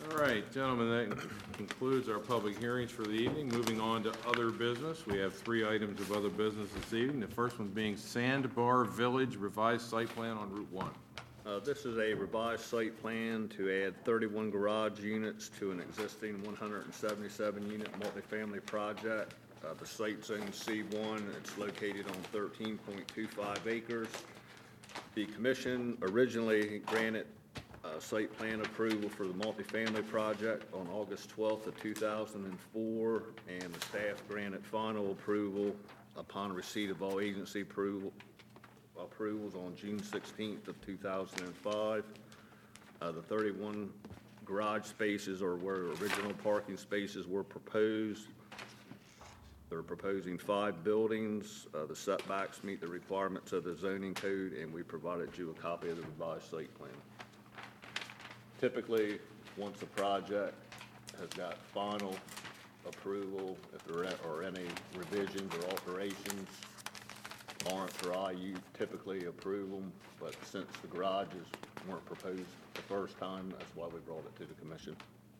All right, gentlemen, that concludes our public hearings for the evening. Moving on to other business, we have 3 items of other business this evening. The first one being Sandbar Village revised site plan on Route 1. This is a revised site plan to add 31 garage units to an existing 177-unit multifamily project. The site's zone C1. It's located on 13.25 acres. The commission originally granted site plan approval for the multifamily project on August 12th of 2004, and the staff granted final approval upon receipt of all agency approvals on June 16th of 2005. The 31 garage spaces are where original parking spaces were proposed. They're proposing 5 buildings. The setbacks meet the requirements of the zoning code, and we provided you a copy of the revised site plan. Typically, once a project has got final approval, if there are any revisions or alterations, Lawrence or I, you typically approve them, but since the garages weren't proposed the first time, that's why we brought it to the commission.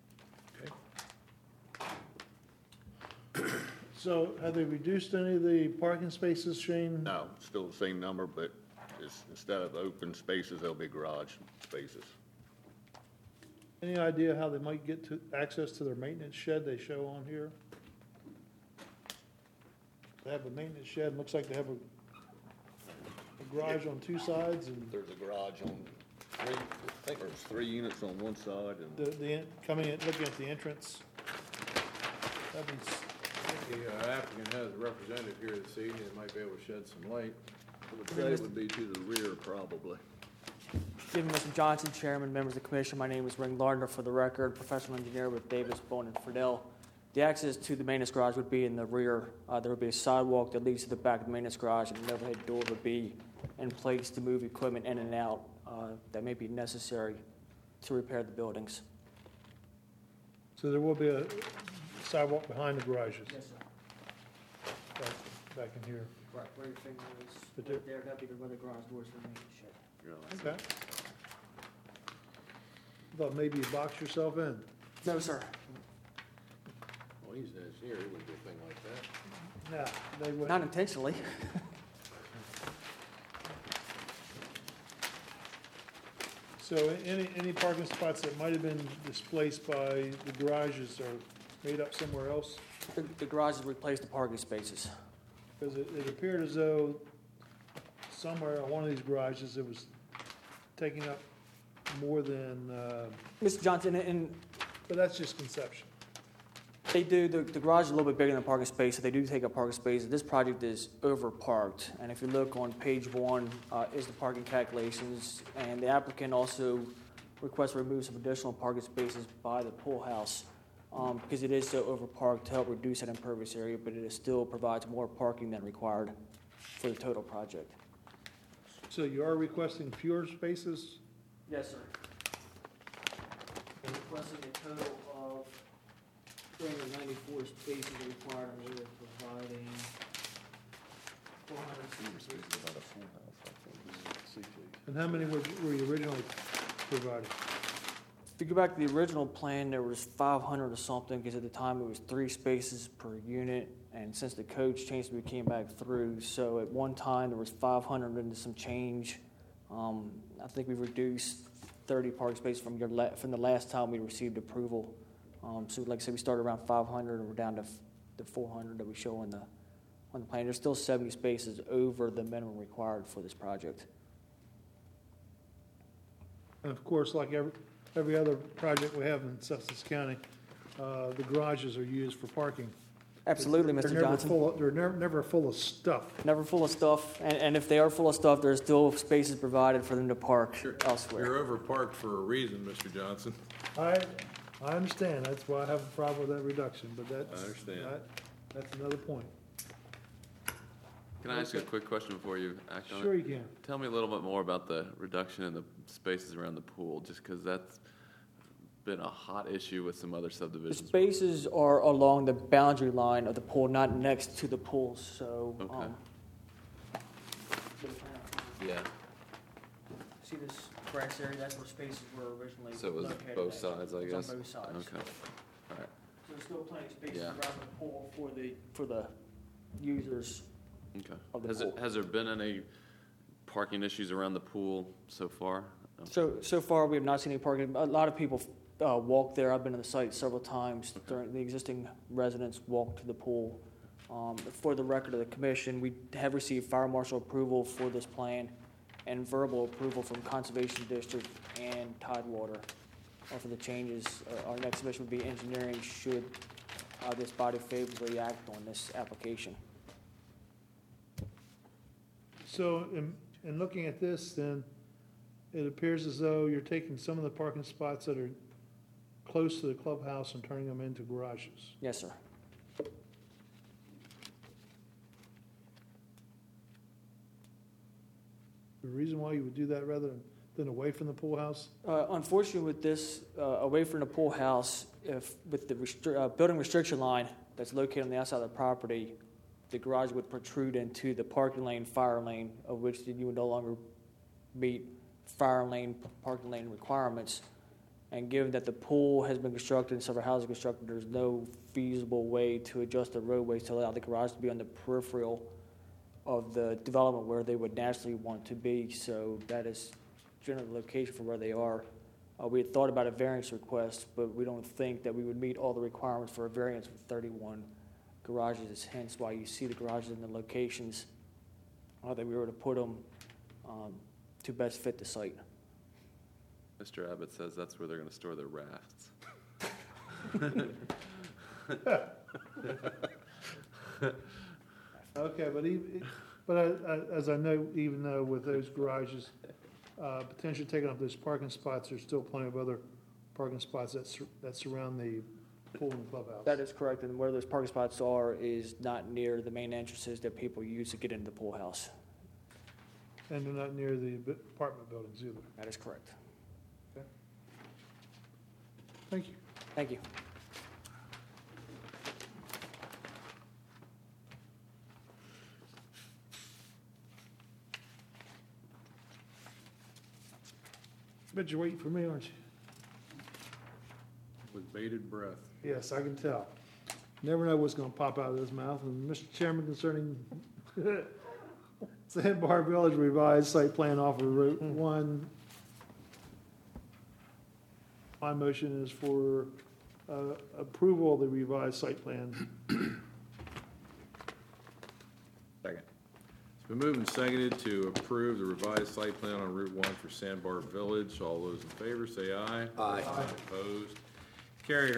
Okay. So have they reduced any of the parking spaces, Shane? No, still the same number, but instead of open spaces, there'll be garage spaces. Any idea how they might get to access to their maintenance shed they show on here? They have a maintenance shed, looks like they have a garage on 2 sides, and There's a garage on 3, I think there's 3 units on one side, and coming in, looking at the entrance. That'd be, The applicant has a representative here this evening that might be able to shed some light. I would say it would be to the rear, probably. Good evening, Mr. Johnson, Chairman, members of the Commission. My name is Ring Lardner, for the record, professional engineer with Davis, Bone, and Friedel. The access to the maintenance garage would be in the rear. There would be a sidewalk that leads to the back of the maintenance garage, and an overhead door would be in place to move equipment in and out that may be necessary to repair the buildings. so there will be a sidewalk behind the garages, Yes, sir. back in here. Right, where your finger is, But right there, that'd be where the garage doors for the maintenance shed. Okay. Thought maybe you box yourself in. No, sir. Well, he's an engineer, he wouldn't do a thing like that. No, they wouldn't. Not intentionally. So any parking spots that might have been displaced by the garages are made up somewhere else? The garages replaced the parking spaces. Because it appeared as though somewhere on one of these garages, it was taking up more than, Mr. Johnson, and but that's just conception. they do, the garage is a little bit bigger than the parking space, so they do take up parking space. This project is over-parked, and if you look on page 1 is the parking calculations, and the applicant also requests to remove some additional parking spaces by the pool house because it is so over-parked to help reduce that impervious area, but it still provides more parking than required for the total project. So you are requesting fewer spaces? Yes, sir. We're requesting a total of 394 spaces required, and we are providing 400 spaces. And how many were you originally providing? If you go back to the original plan, there was 500 or something, because at the time it was 3 spaces per unit, and since the codes changed, we came back through. So at one time, there was 500 and some change. I think we reduced 30 parking spaces from the last time we received approval. So like I said, we started around 500, and we're down to the 400 that we show on the plan. There's still 70 spaces over the minimum required for this project. And of course, like every other project we have in Sussex County, the garages are used for parking. Absolutely, Mr. Johnson. They're never full of stuff. Never full of stuff, and if they are full of stuff, there's still spaces provided for them to park elsewhere. You're overparked for a reason, Mr. Johnson. I understand, that's why I have a problem with that reduction, but I understand. That's another point. Can I ask you a quick question before you act on it? Sure you can. Tell me a little bit more about the reduction in the spaces around the pool, just because that's been a hot issue with some other The subdivisions. spaces are along the boundary line of the pool, not next to the pool, so. Okay. Yeah. See this? grass area, that's where spaces were originally So it was located both at. sides, I It's guess? on both sides. Okay, all right, So there's still plenty of spaces Yeah. around the pool for the users. okay. Of the pool. Has there been any parking issues around the pool so far? So far, we have not seen any parking. A lot of people walk there. I've been to the site several times. During the existing residents walk to the pool. For the record of the commission, we have received fire marshal approval for this plan and verbal approval from Conservation District and Tidewater for the changes. Our next submission would be engineering should this body favorably act on this application. So in looking at this, then, it appears as though you're taking some of the parking spots that are close to the clubhouse and turning them into garages. Yes, sir. The reason why you would do that rather than away from the pool house? Unfortunately, with this, away from the pool house, with the building restriction line that's located on the outside of the property, the garage would protrude into the parking lane, fire lane, of which you would no longer meet fire lane, parking lane requirements. And given that the pool has been constructed and several houses constructed, there's no feasible way to adjust the roadways to allow the garage to be on the peripheral of the development where they would naturally want to be. So that is generally the location for where they are. We had thought about a variance request, but we don't think that we would meet all the requirements for a variance with 31 garages, hence why you see the garages in the locations that we were to put them to best fit the site. Mr. Abbott says that's where they're gonna store their rafts. Okay, but as I know, even though with those garages, potentially taking up those parking spots, there's still plenty of other parking spots that surround the pool and clubhouse. That is correct, and where those parking spots are is not near the main entrances that people use to get into the pool house. And they're not near the apartment buildings either. That is correct. Thank you. Thank you. Bet you're waiting for me, aren't you? With bated breath. Yes, I can tell. Never know what's gonna pop out of his mouth. And Mr. Chairman, concerning Sandbar Village revised site plan off of Route 1, my motion is for approval of the revised site plan. Second. It's been moved and seconded to approve the revised site plan on Route 1 for Sandbar Village. All those in favor, say aye. Aye. Opposed? Carried.